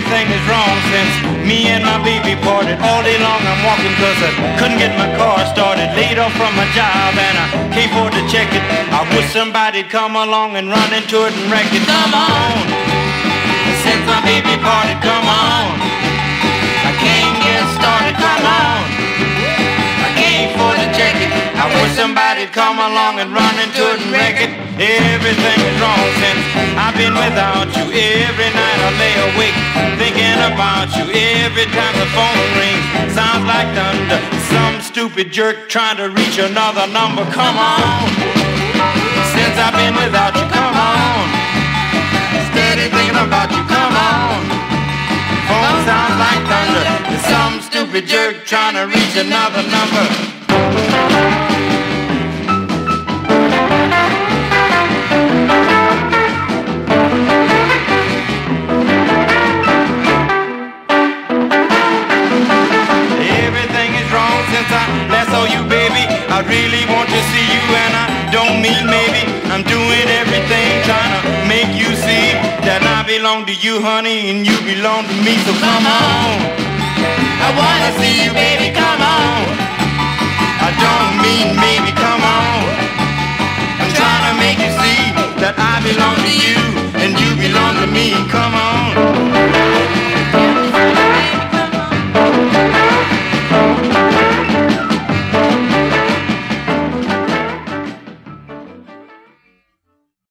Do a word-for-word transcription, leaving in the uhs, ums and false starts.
everything is wrong since me and my baby parted. All day long I'm walking cause I couldn't get my car started. Laid off from my job and I can't afford to check it. I wish somebody'd come along and run into it and wreck it. Come on, since my baby parted, come on. I can't get started, come on. I can't afford to check it. I wish somebody'd come along and run into it and wreck it. Everything is wrong since I've been without you. Every night I lay awake thinking about you. Every time the phone rings, sounds like thunder. Some stupid jerk trying to reach another number. Come on, since I've been without you, come on. Steady thinking about you, come on. Phone sounds like thunder. Some stupid jerk trying to reach another number. I really want to see you and I don't mean maybe. I'm doing everything trying to make you see that I belong to you, honey, and you belong to me. So come on, I wanna see you, baby, come on. I don't mean maybe, come on. I'm trying to make you see that I belong to you and you belong to me.